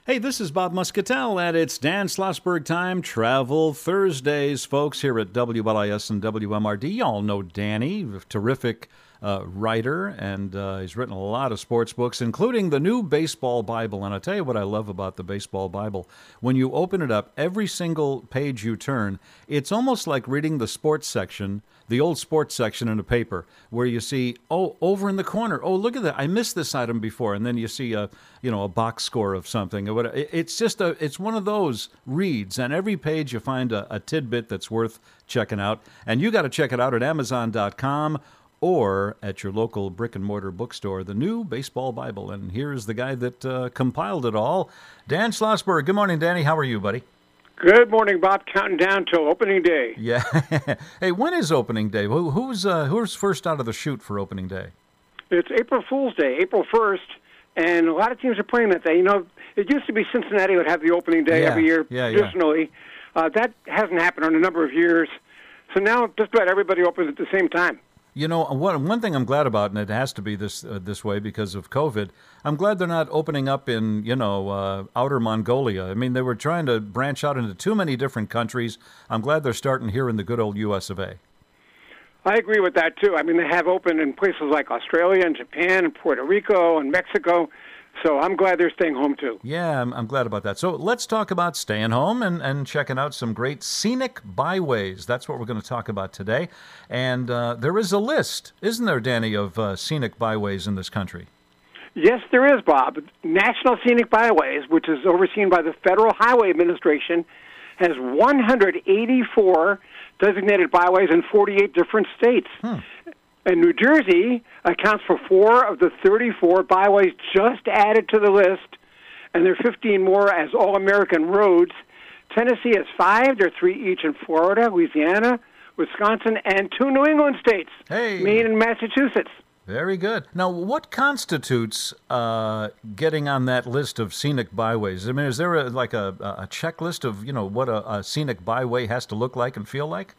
Hey, this is Bob Muscatel, and it's Dan Schlossberg Time, Travel Thursdays, folks, here at WLIS and WMRD. Y'all know Danny, terrific writer, and he's written a lot of sports books, including the new Baseball Bible. And I'll tell you what I love about the Baseball Bible. When you open it up, every single page you turn, it's almost like reading the sports section, the old sports section in a paper, where you see, oh, over in the corner, oh, look at that, I missed this item before, and then you see a box score of something. It's just it's one of those reads, and every page you find a tidbit that's worth checking out. And you got to check it out at Amazon.com or at your local brick-and-mortar bookstore, the new Baseball Bible. And here's the guy that compiled it all, Dan Schlossberg. Good morning, Danny. How are you, buddy? Good morning, Bob. Counting down till opening day. Yeah. Hey, when is opening day? Who's first out of the chute for opening day? It's April Fool's Day, April 1st, and a lot of teams are playing that day. You know, it used to be Cincinnati would have the opening day every year, traditionally. That hasn't happened in a number of years. So now just about everybody opens at the same time. You know, one thing I'm glad about, and it has to be this way because of COVID, I'm glad they're not opening up in, outer Mongolia. I mean, they were trying to branch out into too many different countries. I'm glad they're starting here in the good old U.S. of A. I agree with that, too. I mean, they have opened in places like Australia and Japan and Puerto Rico and Mexico. So I'm glad they're staying home, too. Yeah, I'm glad about that. So let's talk about staying home and checking out some great scenic byways. That's what we're going to talk about today. And there is a list, isn't there, Danny, of scenic byways in this country? Yes, there is, Bob. National Scenic Byways, which is overseen by the Federal Highway Administration, has 184 designated byways in 48 different states. And New Jersey accounts for 4 of the 34 byways just added to the list, and there are 15 more as all-American roads. Tennessee has 5. There are 3 each in Florida, Louisiana, Wisconsin, and 2 New England states, Maine and Massachusetts. Very good. Now, what constitutes getting on that list of scenic byways? I mean, is there a checklist of, what a scenic byway has to look like and feel like?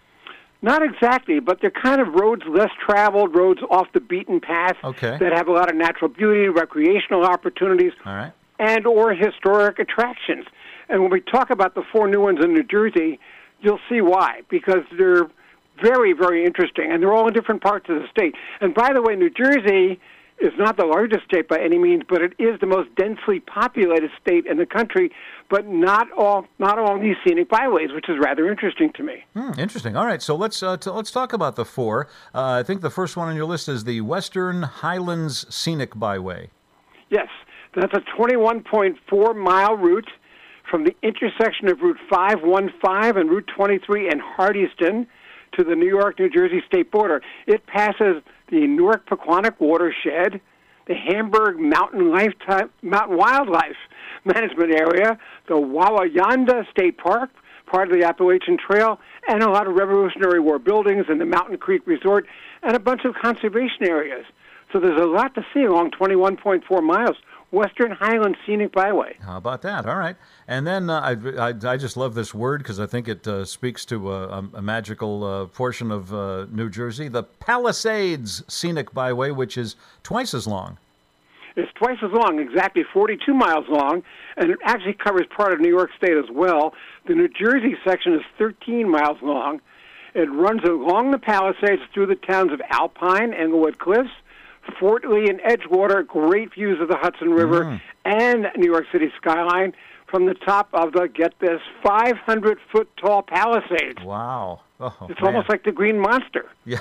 Not exactly, but they're kind of roads, less traveled, roads off the beaten path that have a lot of natural beauty, recreational opportunities, and or historic attractions. And when we talk about the 4 new ones in New Jersey, you'll see why, because they're very, very interesting, and they're all in different parts of the state. And by the way, New Jersey is not the largest state by any means, but it is the most densely populated state in the country, but not all these scenic byways, which is rather interesting to me. Interesting. All right, so let's talk about the 4. I think the first one on your list is the Western Highlands Scenic Byway. Yes, that's a 21.4-mile route from the intersection of Route 515 and Route 23 in Hardyston to the New York-New Jersey state border. It passes the Newark-Pequannock watershed, the Hamburg Mountain Wildlife Management Area, the Wawayanda State Park, part of the Appalachian Trail, and a lot of Revolutionary War buildings and the Mountain Creek Resort, and a bunch of conservation areas. So there's a lot to see along 21.4 miles. Western Highlands Scenic Byway. How about that? All right. And then I just love this word because I think it speaks to a magical portion of New Jersey, the Palisades Scenic Byway, which is twice as long. It's twice as long, exactly 42 miles long, and it actually covers part of New York State as well. The New Jersey section is 13 miles long. It runs along the Palisades through the towns of Alpine, Englewood Cliffs, Fort Lee, and Edgewater. Great views of the Hudson River and New York City skyline from the top of the, get this, 500-foot tall Palisades. Wow. It's almost like the Green Monster. Yeah.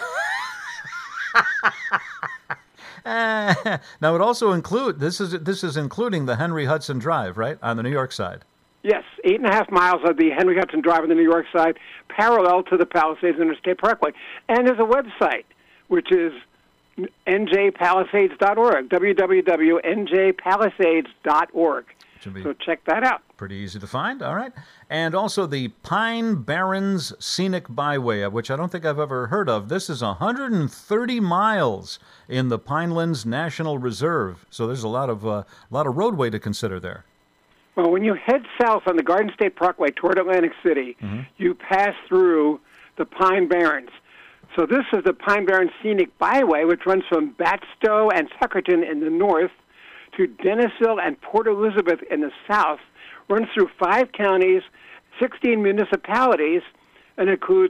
Now, it also this is including the Henry Hudson Drive, right, on the New York side? Yes, 8.5 miles of the Henry Hudson Drive on the New York side, parallel to the Palisades Interstate Parkway. And there's a website, which is njpalisades.org, www.njpalisades.org. So check that out. Pretty easy to find, all right. And also the Pine Barrens Scenic Byway, which I don't think I've ever heard of. This is 130 miles in the Pinelands National Reserve. So there's a lot of roadway to consider there. Well, when you head south on the Garden State Parkway toward Atlantic City, you pass through the Pine Barrens. So this is the Pine Barrens Scenic Byway, which runs from Batstow and Tuckerton in the north to Dennisville and Port Elizabeth in the south, runs through 5 counties, 16 municipalities, and includes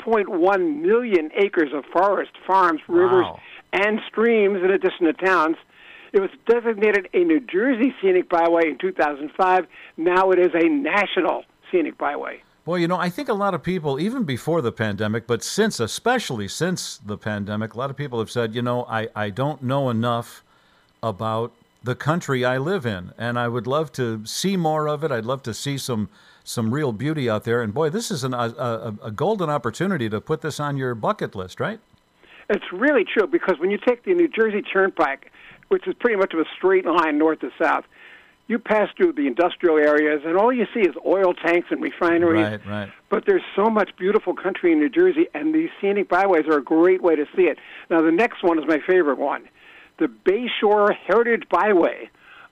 1.1 million acres of forest, farms, rivers, and streams in addition to towns. It was designated a New Jersey Scenic Byway in 2005. Now it is a national scenic byway. Well, I think a lot of people, even before the pandemic, but especially since the pandemic, a lot of people have said, I don't know enough about the country I live in, and I would love to see more of it. I'd love to see some real beauty out there. And boy, this is a golden opportunity to put this on your bucket list, right? It's really true, because when you take the New Jersey Turnpike, which is pretty much of a straight line north to south, you pass through the industrial areas, and all you see is oil tanks and refineries. Right. But there's so much beautiful country in New Jersey, and these scenic byways are a great way to see it. Now, the next one is my favorite one, the Bayshore Heritage Byway,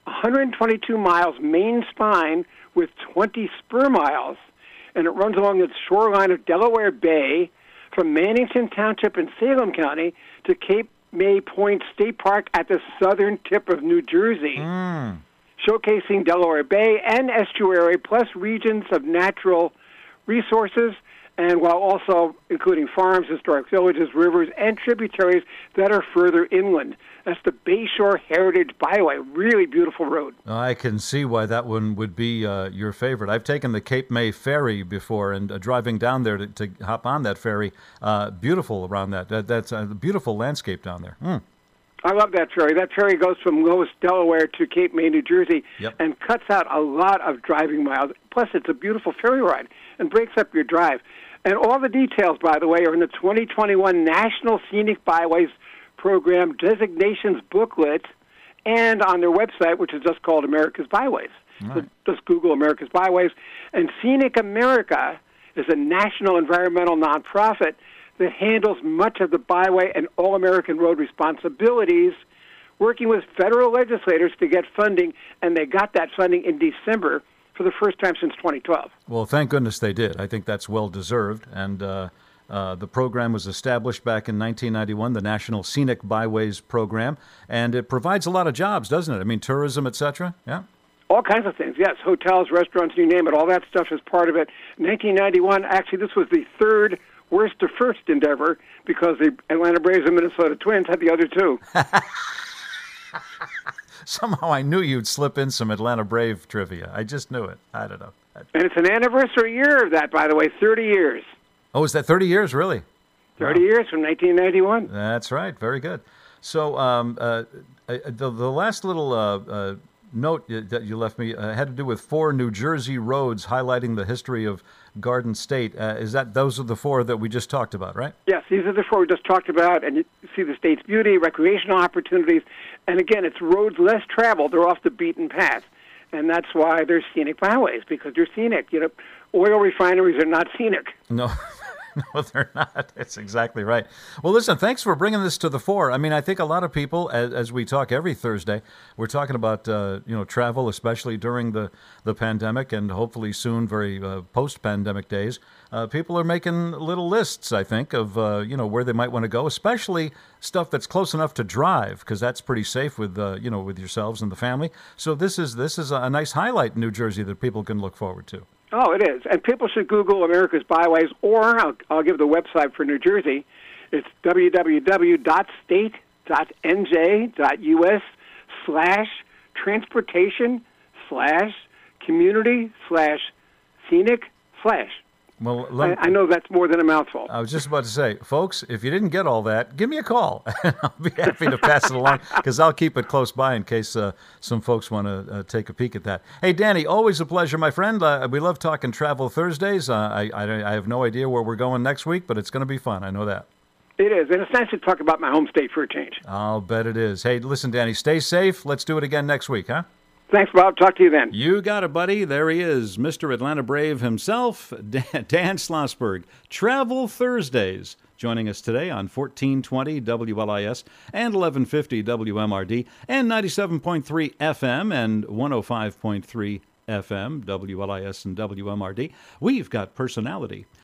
122 miles main spine with 20 spur miles, and it runs along the shoreline of Delaware Bay from Mannington Township in Salem County to Cape May Point State Park at the southern tip of New Jersey. Showcasing Delaware Bay and estuary, plus regions of natural resources, and while also including farms, historic villages, rivers, and tributaries that are further inland. That's the Bayshore Heritage Byway. Really beautiful road. I can see why that one would be your favorite. I've taken the Cape May ferry before, and driving down there to hop on that ferry, beautiful around that. That's a beautiful landscape down there. I love that ferry. That ferry goes from Lowell, Delaware to Cape May, New Jersey, and cuts out a lot of driving miles. Plus, it's a beautiful ferry ride and breaks up your drive. And all the details, by the way, are in the 2021 National Scenic Byways Program designations booklet and on their website, which is just called America's Byways. So just Google America's Byways. And Scenic America is a national environmental nonprofit that handles much of the byway and all-American road responsibilities, working with federal legislators to get funding, and they got that funding in December for the first time since 2012. Well, thank goodness they did. I think that's well-deserved, and the program was established back in 1991, the National Scenic Byways Program, and it provides a lot of jobs, doesn't it? I mean, tourism, et cetera, yeah? All kinds of things, yes. Hotels, restaurants, you name it, all that stuff is part of it. 1991, actually, this was the third worst to first endeavor, because the Atlanta Braves and Minnesota Twins had the other two. Somehow I knew you'd slip in some Atlanta Brave trivia. I just knew it. I don't know. And it's an anniversary year of that, by the way, 30 years. Oh, is that 30 years, really? 30 years from 1991. That's right. Very good. So the last little note that you left me had to do with 4 New Jersey roads highlighting the history of Garden State. Those are the 4 that we just talked about, right? Yes, these are the 4 we just talked about, and you see the state's beauty, recreational opportunities, and again, it's roads less traveled. They're off the beaten path, and that's why they're scenic byways, because they're scenic. Oil refineries are not scenic. No. No, they're not. That's exactly right. Well, listen, thanks for bringing this to the fore. I mean, I think a lot of people, as we talk every Thursday, we're talking about travel, especially during the pandemic, and hopefully soon, very post-pandemic days. People are making little lists, I think, of where they might want to go, especially stuff that's close enough to drive, because that's pretty safe with with yourselves and the family. So this is a nice highlight in New Jersey that people can look forward to. Oh, it is. And people should Google America's Byways, or I'll give the website for New Jersey. It's www.state.nj.us/transportation/community/scenic/. Well, I know that's more than a mouthful. I was just about to say, folks, if you didn't get all that, give me a call. I'll be happy to pass it along, because I'll keep it close by in case some folks want to take a peek at that. Hey, Danny, always a pleasure, my friend. We love talking Travel Thursdays. I have no idea where we're going next week, but it's going to be fun. I know that. It is, and it's nice to talk about my home state for a change. I'll bet it is. Hey, listen, Danny, stay safe. Let's do it again next week, huh? Thanks, Bob. Talk to you then. You got it, buddy. There he is, Mr. Atlanta Brave himself, Dan Schlossberg. Travel Thursdays, joining us today on 1420 WLIS and 1150 WMRD and 97.3 FM and 105.3 FM, WLIS and WMRD. We've got personality.